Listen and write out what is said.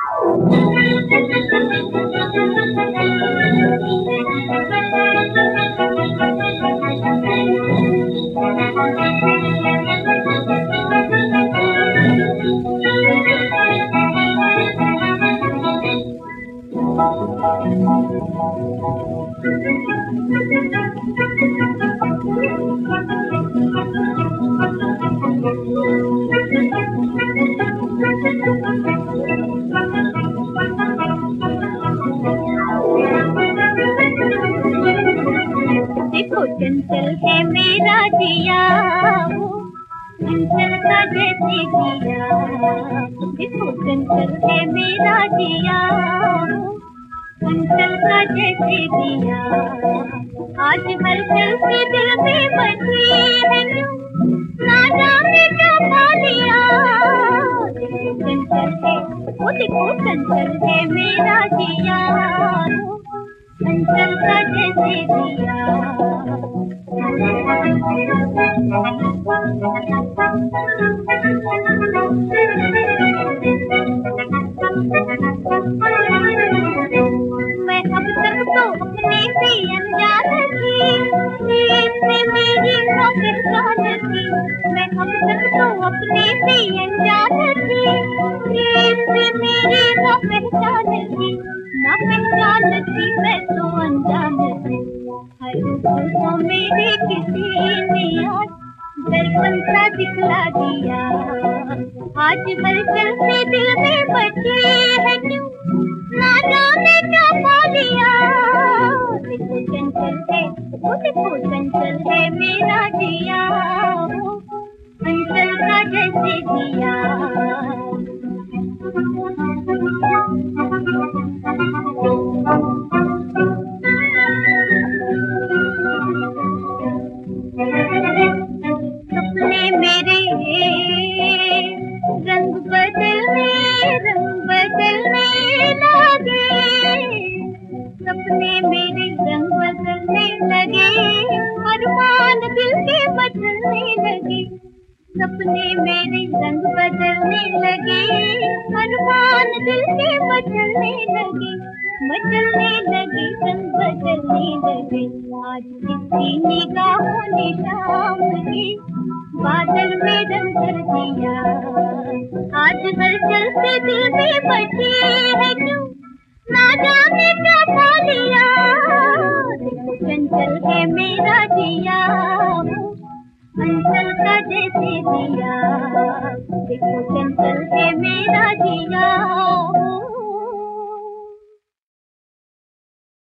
देखो चंचल है मेरा जिया, वो चंचल का जैसे जिया। देखो चंचल है मेरा जिया, वो चंचल का जैसे जिया। आज हलचल से दिल में बची है क्यों, ना जाने क्या पा लिया। देखो चंचल है, वो देखो चंचल है मेरा जिया, वो चंचल का जैसे जिया। मैं अब तक तो अपने से अनजान थी, इससे मेरी ना पहचान थी। मैं अब तक तो अपने से अनजान थी, इससे मेरी ना पहचान थी। ना पहचान थी मैं तो अनजान थी। हर को मेरे किसी ने आज दर्पण सा दिखला दिया। आज हलचल से दिल में बची है क्यों, ना जाने क्या पा लिया। देखो चंचल है, वो देखो चंचल है मेरा जिया, वो चंचल का जैसे जिया। सपने मेरे रंग बदलने लगे, सपने मेरे रंग बदलने लगे, अरमान दिल के बदलने लगे। सपने मेरे रंग बदलने लगे, अरमान दिल के बदलने लगे। बदलने लगे रंग बदलने लगे। आज किसी निगाहों ने शाम के बादल में रंग भर दिया। आज हलचल से दिल में बची है क्यों, ना जाने क्या पा लिया। देखो चंचल है मेरा जिया, वो चंचल का जैसे जिया। देखो चंचल है मेरा जिया।